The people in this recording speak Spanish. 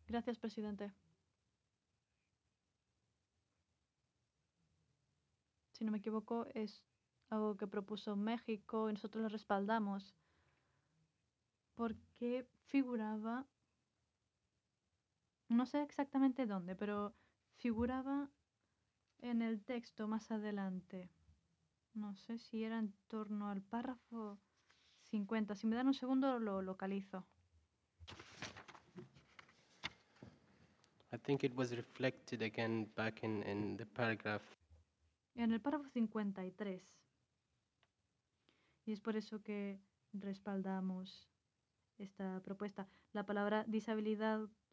Gracias, presidente. Si no me equivoco, es algo que propuso México y nosotros lo respaldamos porque figuraba, no sé exactamente dónde, pero figuraba en el texto más adelante. No sé si era en torno al párrafo 50. Si me dan un segundo, lo localizo. I think it was reflected again back in the paragraph. En el párrafo 53. Y es por eso que respaldamos esta propuesta. La palabra disabilidad